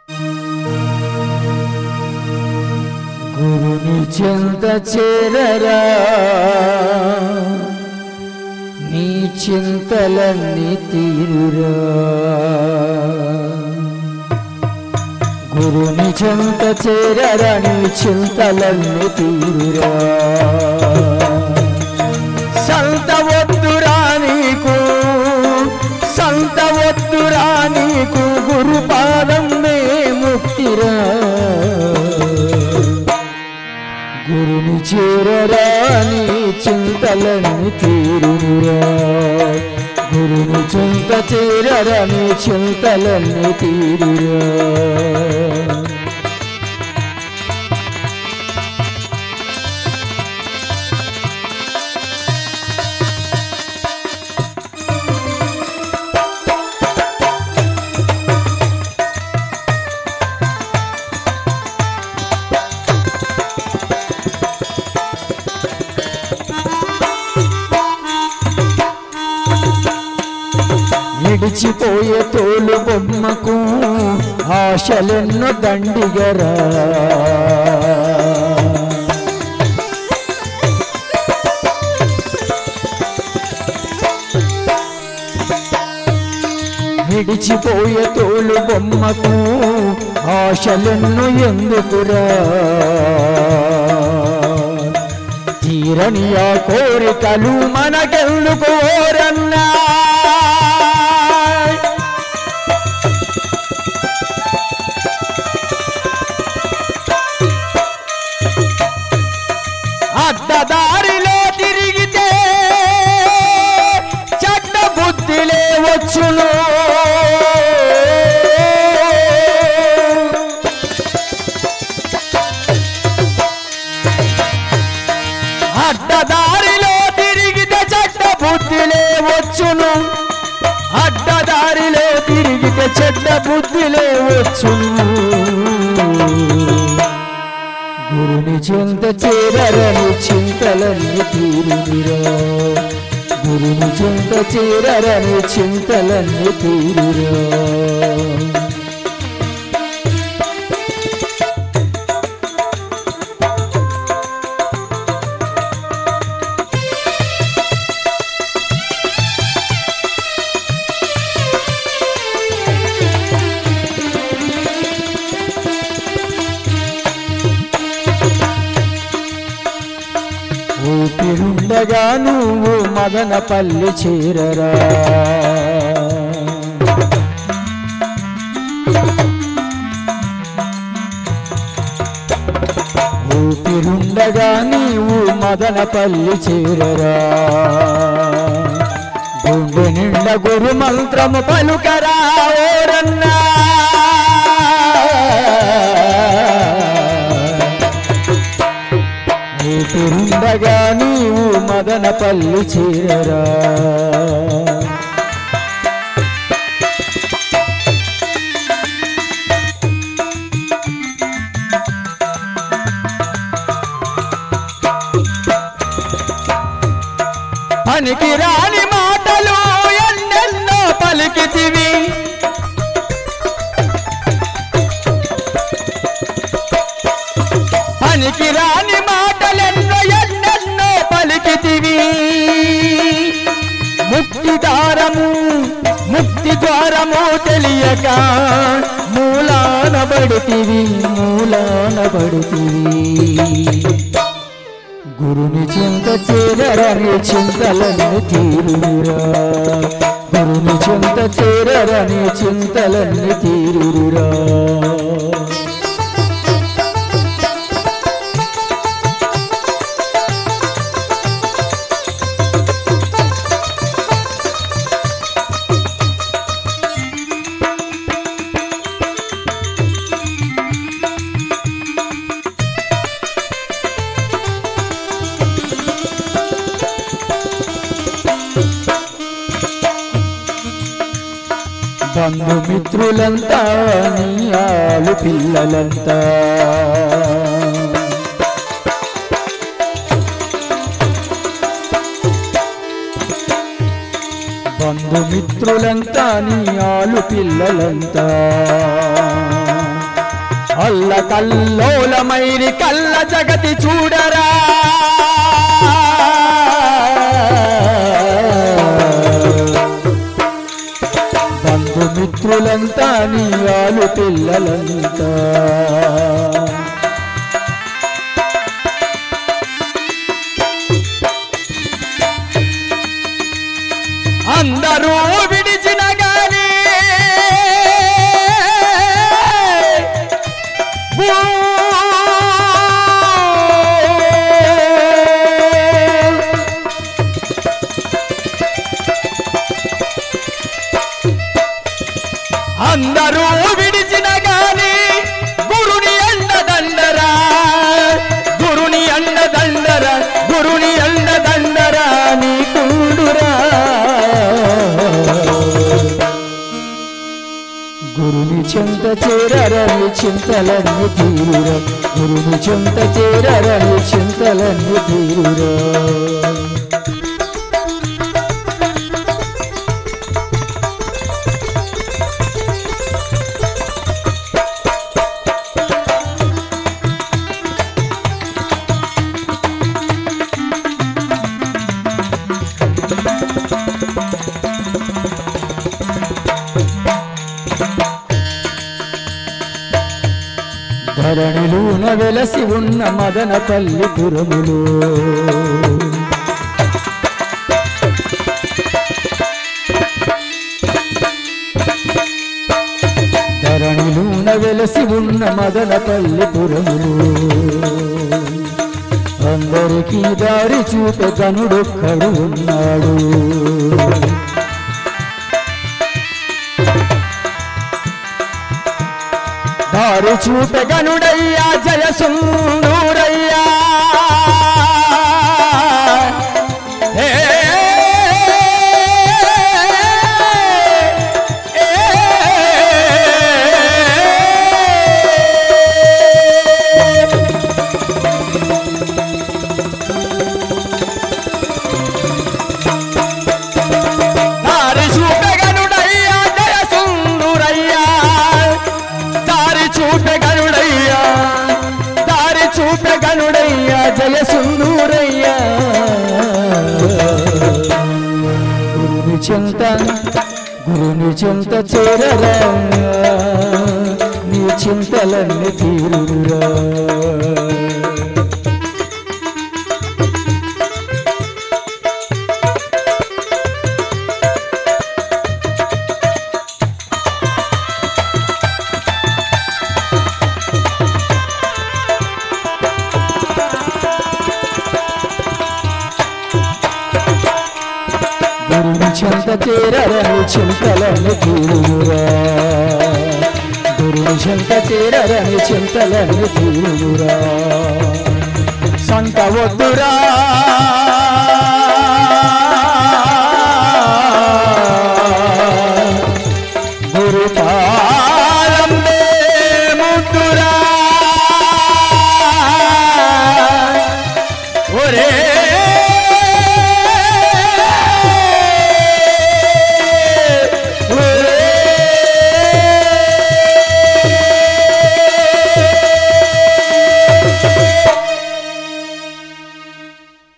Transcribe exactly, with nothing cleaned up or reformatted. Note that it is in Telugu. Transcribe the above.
గురుని చెంత చేరరా నీ చింతలన్నీ తీరురా. గురుని చెంత చేరరా నీ చింతలన్నీ తీరురా. సంత వద్దురా నీకు సంత వద్దురా నీకు గురుపాదమే ముక్తిరా. గురుని చేరరా నీ చింతలన్నీ తీరురా. గురుని చింత చేరరా నీ చింతలన్నీ తీరురా. విడిచిపోయే తోలు బొమ్మకు ఆశలెన్నో దండిగరా. విడిచిపోయే తోలు బొమ్మకు ఆశలెన్నో ఎందుకురా. తీరని ఆ కోరికలు మనకెందుకు ఓరన్నా. అడ్డదారిలో తిరిగితే చెడ్డ బుద్ధిలే వచ్చును. అడ్డదారిలో తిరిగితే చెడ్డ బుద్ధిలే వచ్చును. అడ్డదారిలో తిరిగితే చెడ్డ బుద్ధిలే వచ్చును. గురుని చింత చేరరని చింతలన్నీ తీరురా. గురుని చింత చేరరని చింతలన్నీ తీరురా. ఊపిరుండగా నువ్వు మదనపల్లి చేరరా. ఊపిరుండగా నీవు మదనపల్లి చేరరా. గుండె నిండ గురు మంత్రము పలుకరా ఓరన్నా. ఊపిరుండగా నీవు మదనపల్లి చేరరా. పనికి రాని మాటలు ఎన్నెన్నో పలికితివి. పనికి రాని మాటలెన్నో ఎన్నెన్నో పలికితివి. ముక్తి ద్వారము ముక్తి ద్వారము తెలియక మూలాన పడితివి మూలాన పడితివి. గురుని చింత చేరరని చింతలన్నీ తీరురా. గురుని చింత చేరరని చింతలన్నీ తీరురా. బంధుమిత్రులంతా నీ ఆలు పిల్లలంతా. బంధుమిత్రులంతా నీ ఆలు పిల్లలంతా. అల్ల కల్లోలమైరి కల్ల జగతి చూడరా బంధుమిత్రులంతా నీ ఆలు పిల్లలంతా అందరూ విడిచిన గాని అందరూ విడిచిన గాని గురుని అండదండరా గురుని అండదండరా గురుని అండదండరా నీ కుండురా గురుని చెంత చేరరని చింతలన్నీ తీరురా గురుని చెంత చేరరని చింతలన్నీ తీరురా ధరణిలోన వెలసి ఉన్న మదనపల్లి పురములో ధరణిలోన వెలసి ఉన్న మదనపల్లి పురములో అందరికీ దారి చూపే గనుడొక్కడు ఉన్నాడు దారి చూపే గనుడయ్యా జయసుందూరయ్యా జయ సుందూరయ్యా గురుని చెంత గురుని చెంత చేరరా నీ చింతలన్నీ తీరురా గురుని చెంత చేరరని చింతలన్నీ తీరురా గురుని చెంత చేరరని చింతలన్నీ తీరురా సంత వద్దురా